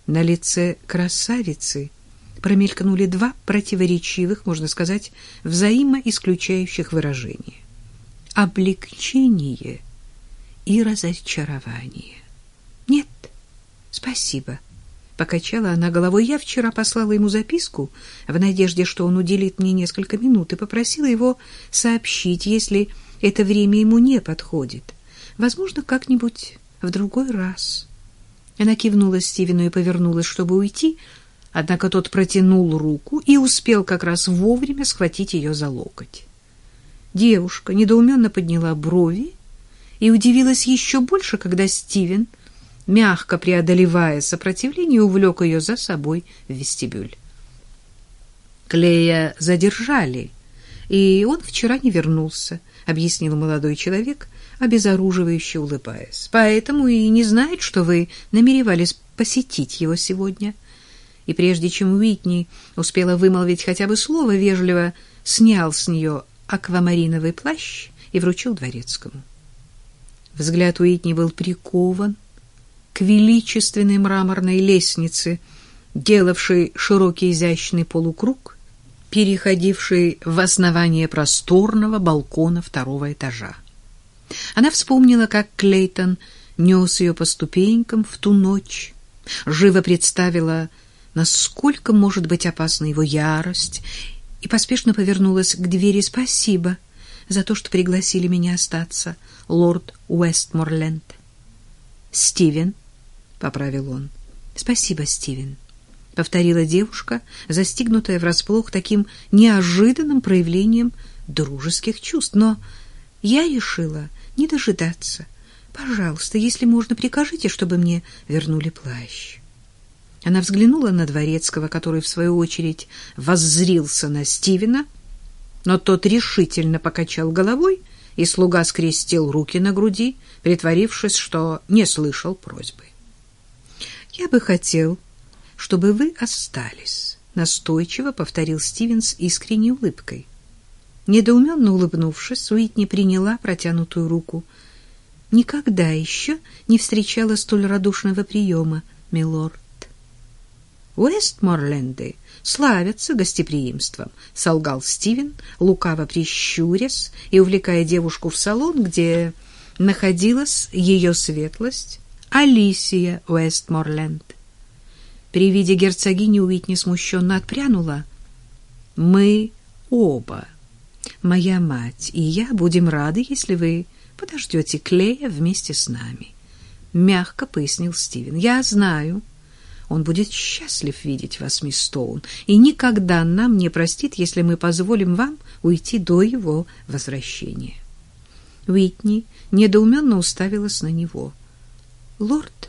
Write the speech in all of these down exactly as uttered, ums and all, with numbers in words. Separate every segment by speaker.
Speaker 1: На лице красавицы промелькнули два противоречивых, можно сказать, взаимоисключающих выражения: облегчение и разочарование. «Нет, спасибо», — покачала она головой. «Я вчера послала ему записку в надежде, что он уделит мне несколько минут, и попросила его сообщить, если это время ему не подходит. Возможно, как-нибудь в другой раз». Она кивнула Стивену и повернулась, чтобы уйти, однако тот протянул руку и успел как раз вовремя схватить ее за локоть. Девушка недоуменно подняла брови и удивилась еще больше, когда Стивен, мягко преодолевая сопротивление, увлек ее за собой в вестибюль. «Клея задержали, и он вчера не вернулся», — объяснил молодой человек, обезоруживающе улыбаясь. «Поэтому и не знает, что вы намеревались посетить его сегодня». И прежде чем Уитни успела вымолвить хотя бы слово, вежливо снял с нее аквамариновый плащ и вручил дворецкому. Взгляд Уитни был прикован к величественной мраморной лестнице, делавшей широкий изящный полукруг, переходивший в основание просторного балкона второго этажа. Она вспомнила, как Клейтон нес ее по ступенькам в ту ночь, живо представила, насколько может быть опасна его ярость, и поспешно повернулась к двери. «Спасибо за то, что пригласили меня остаться, лорд Уэстморленд». «Стивен», — поправил он. «Спасибо, Стивен», — повторила девушка, застигнутая врасплох таким неожиданным проявлением дружеских чувств. «Но я решила не дожидаться. Пожалуйста, если можно, прикажите, чтобы мне вернули плащ». Она взглянула на дворецкого, который, в свою очередь, воззрился на Стивена, но тот решительно покачал головой, и слуга скрестил руки на груди, притворившись, что не слышал просьбы. «Я бы хотел, чтобы вы остались», — настойчиво повторил Стивен с искренней улыбкой. Недоуменно улыбнувшись, Уитни приняла протянутую руку. «Никогда еще не встречала столь радушного приема, милорд». «Уэстморленды славятся гостеприимством», — солгал Стивен, лукаво прищурясь и увлекая девушку в салон, где находилась ее светлость Алисия Уэстморленд. При виде герцогини Уитни смущенно отпрянула. «Мы оба, моя мать и я, будем рады, если вы подождете Клея вместе с нами», — мягко пояснил Стивен. «Я знаю, он будет счастлив видеть вас, мисс Стоун, и никогда нам не простит, если мы позволим вам уйти до его возвращения». Уитни недоуменно уставилась на него. «Лорд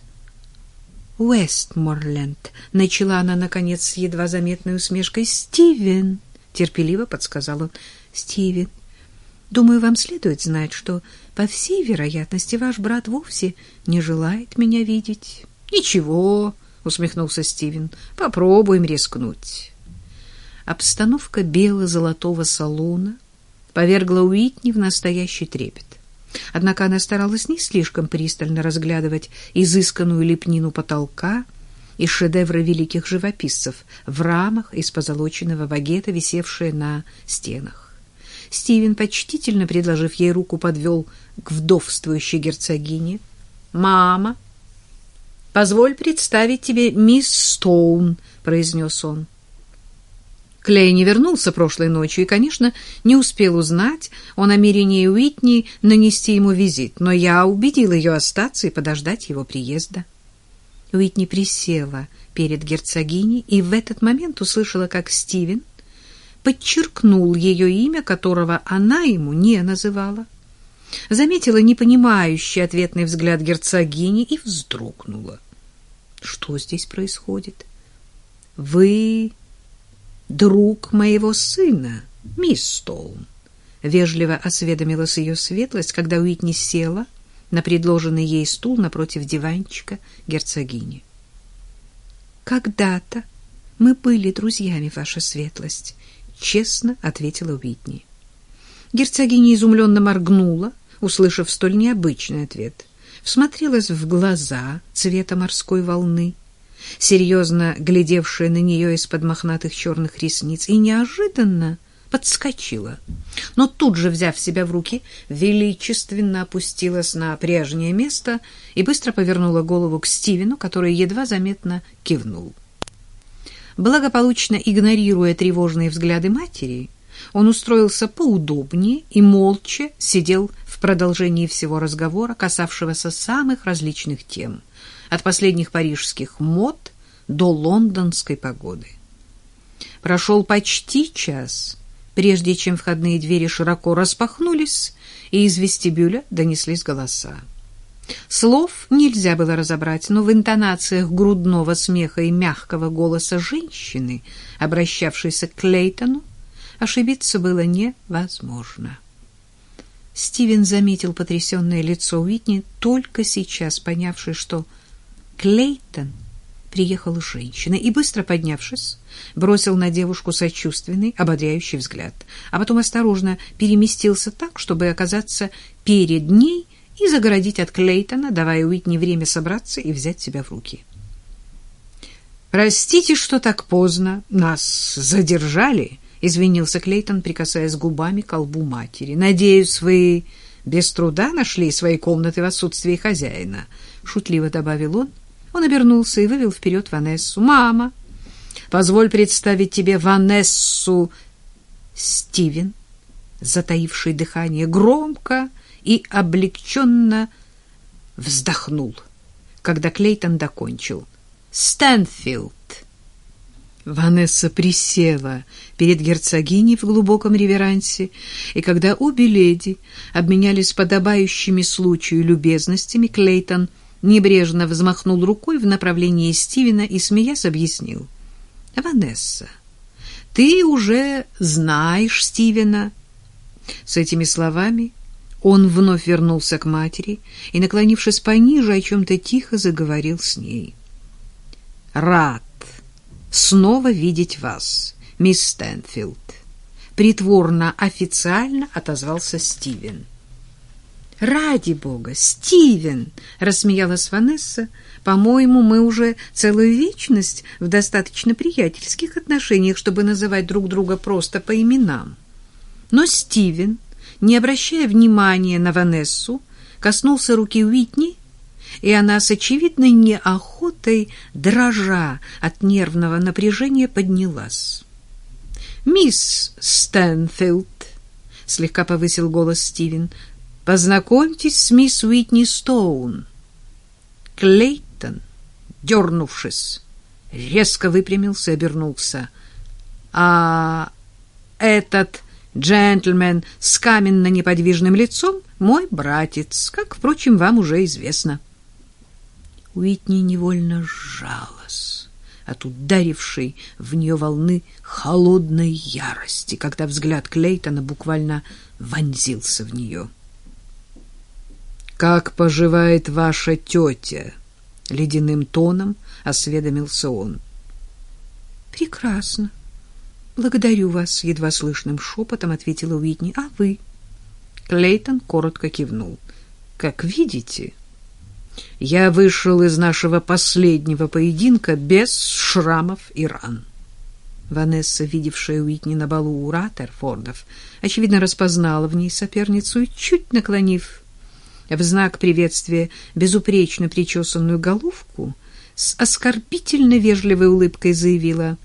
Speaker 1: Уэстморленд», — начала она, наконец, с едва заметной усмешкой. «Стивен», — терпеливо подсказал он. «Стивен, думаю, вам следует знать, что, по всей вероятности, ваш брат вовсе не желает меня видеть». «Ничего», — усмехнулся Стивен, — «попробуем рискнуть». Обстановка бело-золотого салона повергла Уитни в настоящий трепет. Однако она старалась не слишком пристально разглядывать изысканную лепнину потолка и шедевры великих живописцев в рамах из позолоченного багета, висевшие на стенах. Стивен, почтительно предложив ей руку, подвел к вдовствующей герцогине. «Мама, позволь представить тебе мисс Стоун», — произнес он. Клей не вернулся прошлой ночью и, конечно, не успел узнать о намерении Уитни нанести ему визит, но я убедила ее остаться и подождать его приезда. Уитни присела перед герцогиней и в этот момент услышала, как Стивен подчеркнул ее имя, которого она ему не называла. Заметила непонимающий ответный взгляд герцогини и вздрогнула. Что здесь происходит? «Вы друг моего сына, мисс Стоун», — вежливо осведомилась ее светлость, когда Уитни села на предложенный ей стул напротив диванчика герцогини. «Когда-то мы были друзьями, ваша светлость», — честно ответила Уитни. Герцогиня изумленно моргнула, услышав столь необычный ответ, всмотрелась в глаза цвета морской волны, серьезно глядевшая на нее из-под мохнатых черных ресниц, и неожиданно подскочила. Но тут же, взяв себя в руки, величественно опустилась на прежнее место и быстро повернула голову к Стивену, который едва заметно кивнул. Благополучно игнорируя тревожные взгляды матери, он устроился поудобнее и молча сидел в продолжении всего разговора, касавшегося самых различных тем, от последних парижских мод до лондонской погоды. Прошел почти час, прежде чем входные двери широко распахнулись, и из вестибюля донеслись голоса. Слов нельзя было разобрать, но в интонациях грудного смеха и мягкого голоса женщины, обращавшейся к Клейтону, ошибиться было невозможно. Стивен заметил потрясенное лицо Уитни, только сейчас понявший, что Клейтон приехал с женщиной, и, быстро поднявшись, бросил на девушку сочувственный, ободряющий взгляд, а потом осторожно переместился так, чтобы оказаться перед ней и загородить от Клейтона, давая Уитни время собраться и взять себя в руки. «Простите, что так поздно. Нас задержали», — извинился Клейтон, прикасаясь губами к лбу матери. «Надеюсь, вы без труда нашли свои комнаты в отсутствии хозяина», — шутливо добавил он. Он обернулся и вывел вперед Ванессу. «Мама, позволь представить тебе Ванессу». Стивен, затаивший дыхание, громко и облегченно вздохнул, когда Клейтон докончил. «Стэнфилд». Ванесса присела перед герцогиней в глубоком реверансе, и когда обе леди обменялись подобающими случаю любезностями, Клейтон небрежно взмахнул рукой в направлении Стивена и, смеясь, объяснил. «Ванесса, ты уже знаешь Стивена». С этими словами он вновь вернулся к матери и, наклонившись пониже, о чем-то тихо заговорил с ней. «Рад снова видеть вас, мисс Стэнфилд», — притворно официально отозвался Стивен. «Ради бога, Стивен!» — рассмеялась Ванесса. «По-моему, мы уже целую вечность в достаточно приятельских отношениях, чтобы называть друг друга просто по именам». Но Стивен, не обращая внимания на Ванессу, коснулся руки Уитни, и она с очевидной неохотой, дрожа от нервного напряжения, поднялась. «Мисс Стэнфилд», — слегка повысил голос Стивен, — «познакомьтесь с мисс Уитни Стоун». Клейтон, дернувшись, резко выпрямился и обернулся. «А этот джентльмен с каменно-неподвижным лицом — мой братец, как, впрочем, вам уже известно». Уитни невольно сжалась от ударившей в нее волны холодной ярости, когда взгляд Клейтона буквально вонзился в нее. «Как поживает ваша тетя?» — ледяным тоном осведомился он. «Прекрасно. Благодарю вас», — едва слышным шепотом ответила Уитни. «А вы?» Клейтон коротко кивнул. «Как видите, я вышел из нашего последнего поединка без шрамов и ран». Ванесса, видевшая Уитни на балу у Раттерфордов, очевидно распознала в ней соперницу и, чуть наклонив в знак приветствия безупречно причесанную головку, с оскорбительно вежливой улыбкой заявила: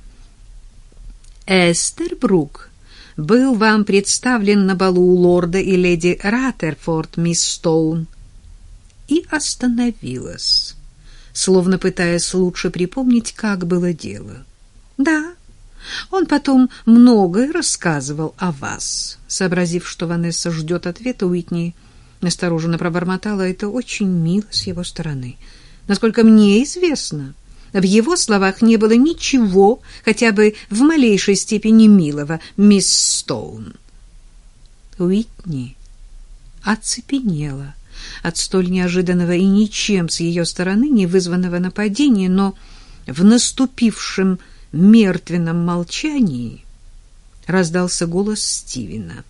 Speaker 1: «Эстербрук был вам представлен на балу у лорда и леди Раттерфорд, мисс Стоун». И остановилась, словно пытаясь лучше припомнить, как было дело. «Да, он потом многое рассказывал о вас». Сообразив, что Ванесса ждет ответа, Уитни настороженно пробормотала: «Это очень мило с его стороны. Насколько мне известно, в его словах не было ничего, хотя бы в малейшей степени милого, мисс Стоун». Уитни оцепенела от столь неожиданного и ничем с ее стороны не вызванного нападения, но в наступившем мертвенном молчании раздался голос Стивена.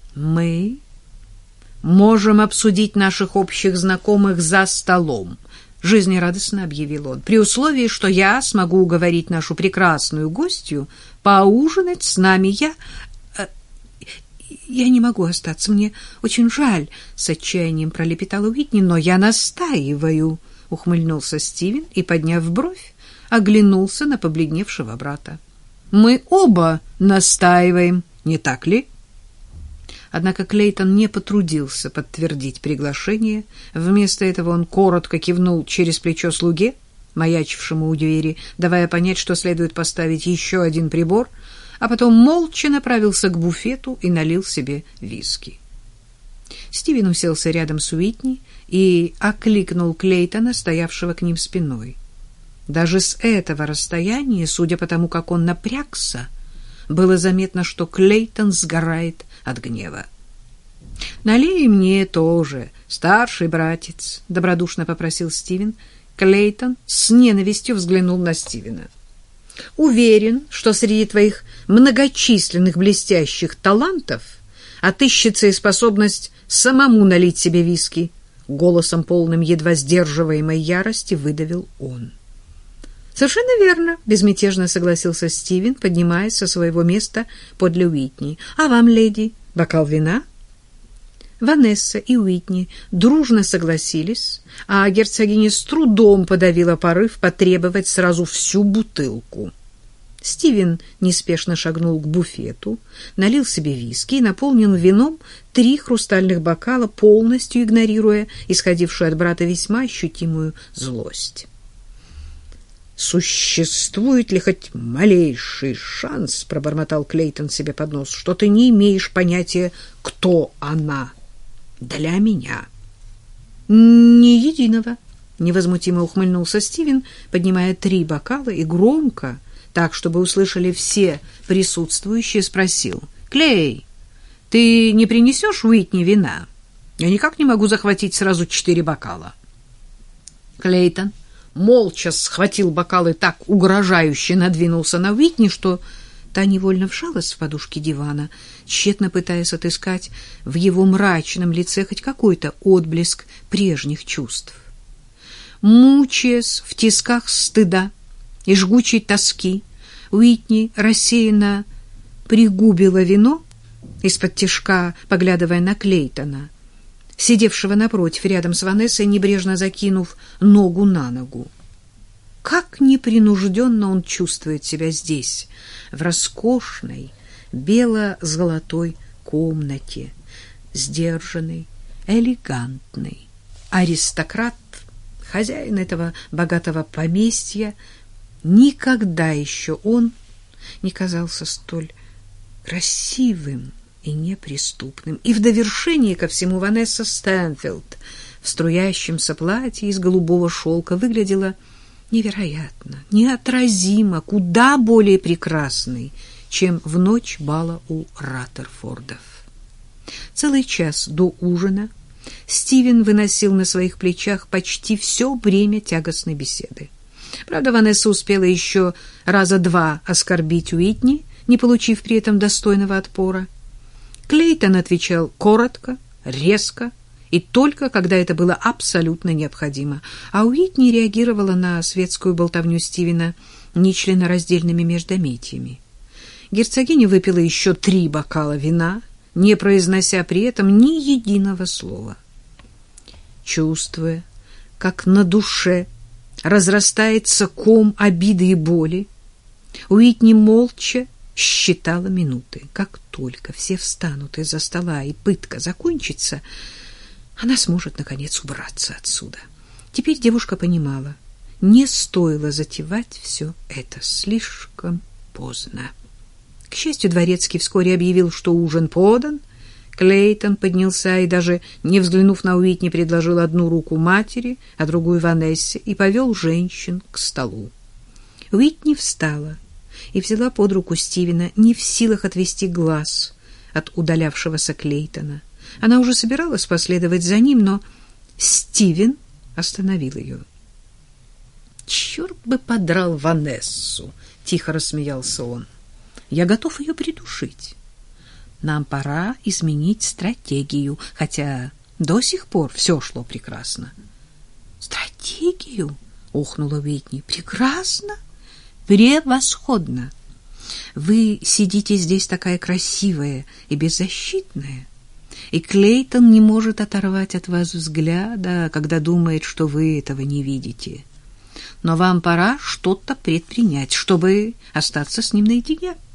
Speaker 1: «Мы можем обсудить наших общих знакомых за столом, — жизнерадостно объявил он, — «при условии, что я смогу уговорить нашу прекрасную гостью поужинать с нами. Я... я не могу остаться, мне очень жаль», — с отчаянием пролепетала Уитни, — «но я настаиваю», — ухмыльнулся Стивен и, подняв бровь, оглянулся на побледневшего брата. «Мы оба настаиваем, не так ли?» Однако Клейтон не потрудился подтвердить приглашение. Вместо этого он коротко кивнул через плечо слуге, маячившему у двери, давая понять, что следует поставить еще один прибор, а потом молча направился к буфету и налил себе виски. Стивен уселся рядом с Уитни и окликнул Клейтона, стоявшего к ним спиной. Даже с этого расстояния, судя по тому, как он напрягся, было заметно, что Клейтон сгорает от гнева. «Налей мне тоже, старший братец», — добродушно попросил Стивен. Клейтон с ненавистью взглянул на Стивена. «Уверен, что среди твоих многочисленных блестящих талантов отыщется и способность самому налить себе виски», — голосом полным едва сдерживаемой ярости выдавил он. «Совершенно верно», — безмятежно согласился Стивен, поднимаясь со своего места подле Уитни. «А вам, леди, бокал вина?» Ванесса и Уитни дружно согласились, а герцогиня с трудом подавила порыв потребовать сразу всю бутылку. Стивен неспешно шагнул к буфету, налил себе виски и наполнил вином три хрустальных бокала, полностью игнорируя исходившую от брата весьма ощутимую злость. «Существует ли хоть малейший шанс, — пробормотал Клейтон себе под нос, — что ты не имеешь понятия, кто она для меня?» «Ни единого», — невозмутимо ухмыльнулся Стивен, поднимая три бокала и громко, так, чтобы услышали все присутствующие, спросил: «Клей, ты не принесешь Уитни вина? Я никак не могу захватить сразу четыре бокала». Клейтон молча схватил бокал и так угрожающе надвинулся на Уитни, что та невольно вжалась в подушки дивана, тщетно пытаясь отыскать в его мрачном лице хоть какой-то отблеск прежних чувств. Мучаясь в тисках стыда и жгучей тоски, Уитни рассеянно пригубила вино, из-под тишка поглядывая на Клейтона, сидевшего напротив, рядом с Ванессой, небрежно закинув ногу на ногу. Как непринужденно он чувствует себя здесь, в роскошной бело-золотой комнате, сдержанный, элегантный аристократ, хозяин этого богатого поместья. Никогда еще он не казался столь красивым и неприступным. И в довершение ко всему Ванесса Стэнфилд в струящемся платье из голубого шелка выглядела невероятно, неотразимо, куда более прекрасной, чем в ночь бала у Раттерфордов. Целый час до ужина Стивен выносил на своих плечах почти все бремя тягостной беседы. Правда, Ванесса успела еще раза два оскорбить Уитни, не получив при этом достойного отпора. Клейтон отвечал коротко, резко и только когда это было абсолютно необходимо, а Уитни реагировала на светскую болтовню Стивена нечленораздельными междометиями. Герцогиня выпила еще три бокала вина, не произнося при этом ни единого слова. Чувствуя, как на душе разрастается ком обиды и боли, Уитни молча считала минуты. Как только все встанут из-за стола и пытка закончится, она сможет, наконец, убраться отсюда. Теперь девушка понимала, не стоило затевать все это, слишком поздно. К счастью, дворецкий вскоре объявил, что ужин подан. Клейтон поднялся и, даже не взглянув на Уитни, предложил одну руку матери, а другую Ванессе, и повел женщин к столу. Уитни встала и взяла под руку Стивена, не в силах отвести глаз от удалявшегося Клейтона. Она уже собиралась последовать за ним, но Стивен остановил ее. «Черт бы подрал Ванессу!» — тихо рассмеялся он. «Я готов ее придушить. Нам пора изменить стратегию, хотя до сих пор все шло прекрасно. Стратегию? Охнула Уитни. Прекрасно, превосходно. Вы сидите здесь такая красивая и беззащитная, и Клейтон не может оторвать от вас взгляда, когда думает, что вы этого не видите. Но вам пора что-то предпринять, чтобы остаться с ним наедине.